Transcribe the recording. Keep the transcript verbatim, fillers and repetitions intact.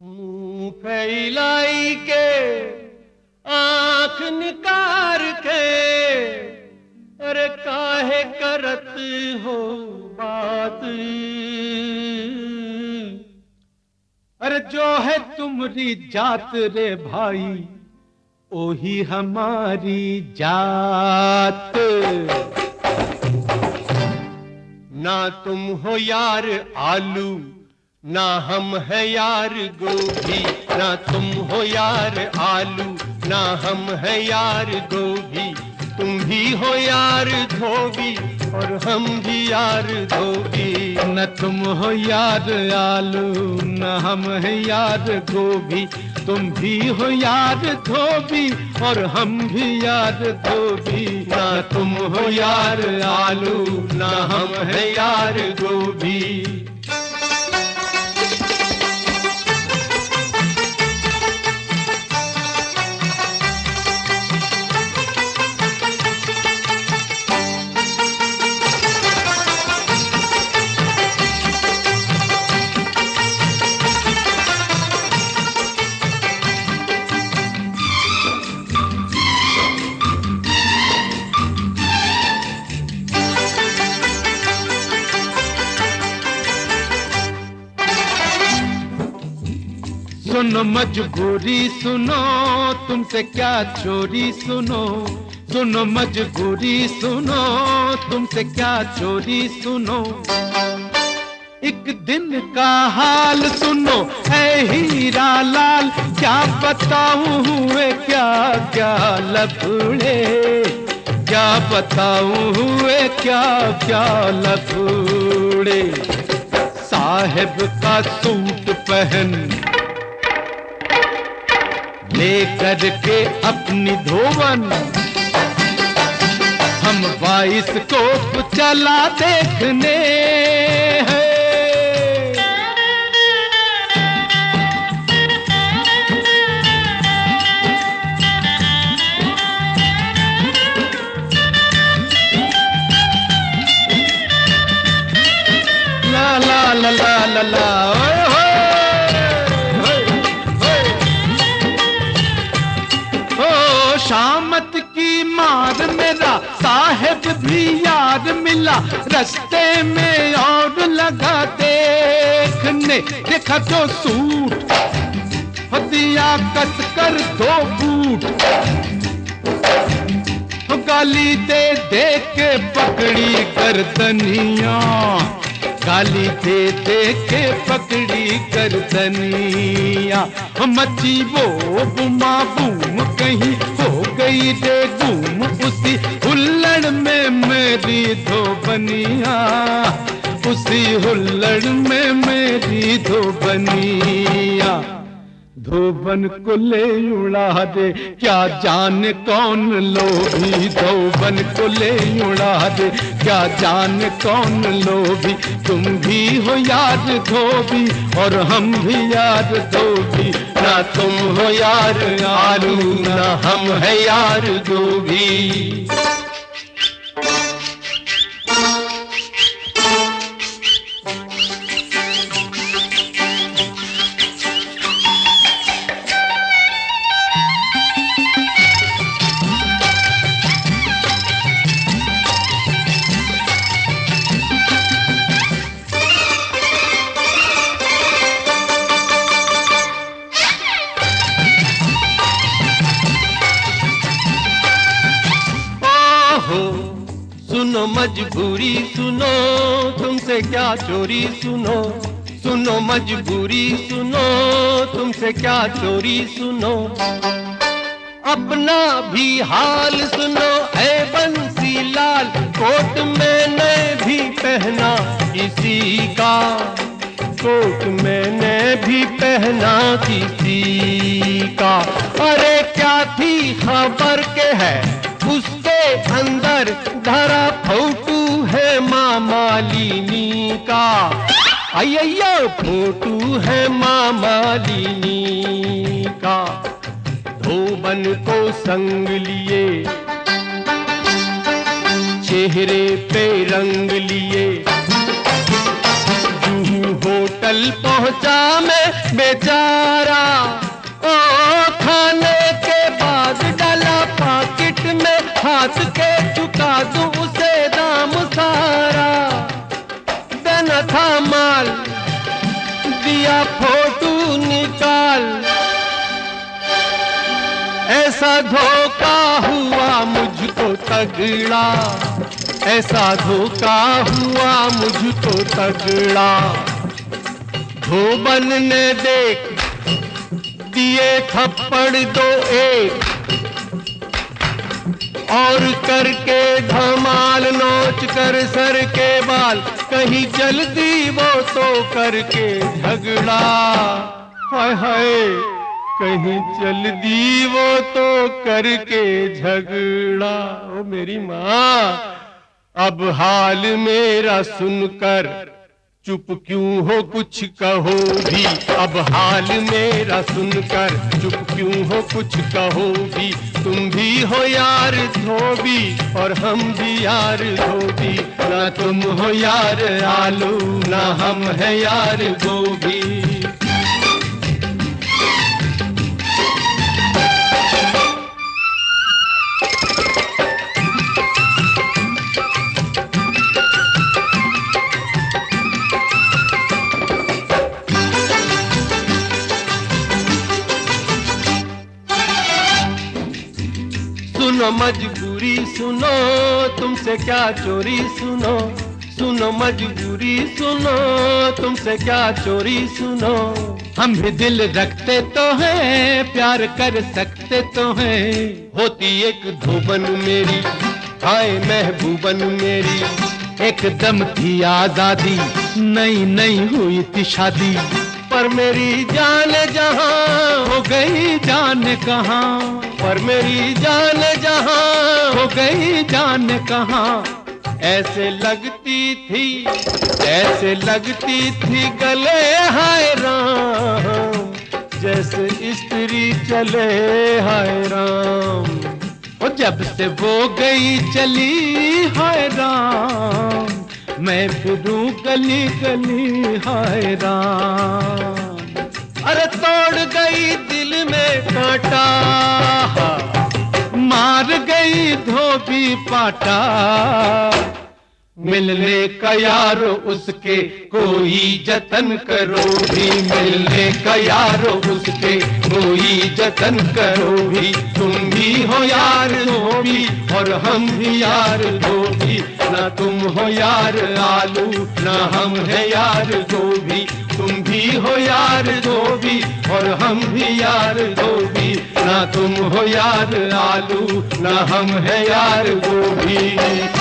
मुंह फैलाई के आंख निकार के, अरे काहे करत हो बात, अरे जो है तुमरी जात रे भाई ओही हमारी जात। ना तुम हो यार आलू ना हम है यार गोभी, ना तुम हो यार आलू ना हम है यार गोभी, तुम भी हो यार धोबी और हम भी यार धोबी। न तुम हो यार आलू न हम है यार गोभी, तुम भी हो यार धोबी और हम भी यार धोबी। ना तुम हो यार आलू ना हम है यार गोभी। सुनो मजबूरी सुनो तुमसे क्या चोरी सुनो, सुनो मजबूरी सुनो तुमसे क्या चोरी सुनो। एक दिन का हाल सुनो है हीरा लाल, क्या बताऊं हुए क्या क्या लफड़े, क्या बताऊं हुए क्या क्या लफड़े। साहेब का सूट पहन लेकर के अपनी धोवन, हम बाईस कोप चला देखने हैं। ला ला ला ला ला ला ओए होए। शामत की मार मेरा साहेब भी यार मिला, रास्ते में और लगा देखने, देखा तो सूट दिया कस कर दो बूट, गाली दे दे के पकड़ी गर्दनिया, गाली दे दे के पकड़ी गर्दनिया। मची वो बुमा बूम कहीं हो गई रे गुम, उसी हुल्लड़ में मेरी धोबनिया, उसी हुल्लड़ में मेरी धोबनिया। धोबन को ले उड़ा दे क्या जाने कौन लोभी, धोबन को ले उड़ा दे क्या जाने कौन लोभी। तुम भी हो यार धोबी और हम भी यार धोबी, ना तुम हो यार आलू ना हम है यार गोभी। सुनो मजबूरी सुनो तुमसे क्या चोरी सुनो, सुनो मजबूरी सुनो तुमसे क्या चोरी सुनो। अपना भी हाल सुनो है बंसी लाल, कोट मैंने भी पहना किसी का, कोट मैंने भी पहना किसी का। अरे क्या थी खबर के है उसके अंदर धरा फोटू है माँ मालिनी का, अय्या फोटू है माँ मालिनी का। धोबन को संग लिए चेहरे पे रंग लिए, यूं हो होटल पहुंचा मैं बेचारा, ओ खाने के बाद डाला पाकिट में, हाथ के चुका दूं उसे दाम सारा। देना था माल, दिया फोटो निकाल, ऐसा धोखा हुआ मुझको तगड़ा, ऐसा धोखा हुआ मुझको तगड़ा। धोबन ने देख दिए थप्पड़ दो एक, और करके धमाल नोच कर सर के बाल, कहीं जल्दी वो तो करके झगड़ा। हाय हाय कहीं जल्दी वो तो करके झगड़ा। ओ मेरी माँ, अब हाल मेरा सुनकर चुप क्यों हो कुछ कहो भी, अब हाल मेरा सुनकर चुप क्यों हो कुछ कहो भी। तुम भी हो यार धोबी और हम भी यार धोबी, ना तुम हो यार आलू ना हम है यार गोभी। सुनो मजबूरी सुनो, तुमसे क्या चोरी सुनो, सुनो मजबूरी सुनो, तुमसे क्या चोरी सुनो। हम भी दिल रखते तो हैं, प्यार कर सकते तो हैं। होती एक धोबन मेरी, हाय महबूबन मेरी, एकदम थी आजादी, नई नई हुई थी शादी। पर मेरी जान जहां हो गई जान कहाँ, पर मेरी जान जहां हो गई जान कहाँ। ऐसे लगती थी, ऐसे लगती थी गले हाय राम, जैसे स्त्री चले हाय राम। और जब से वो गई चली हाय राम, मैं फिरूं गली गली हाय राम। अरे तोड़ गई दिल में कांटा, मार गई धोबी पाटा। मिलने का यार उसके कोई जतन करो भी, मिलने का यार उसके कोई जतन करो भी। तुम भी हो यार धोबी और हम भी यार धोबी, ना तुम हो यार आलू ना हम है यार गोभी। तुम भी हो यार धोबी और हम भी यार धोबी, ना तुम हो यार आलू ना हम है यार गोभी।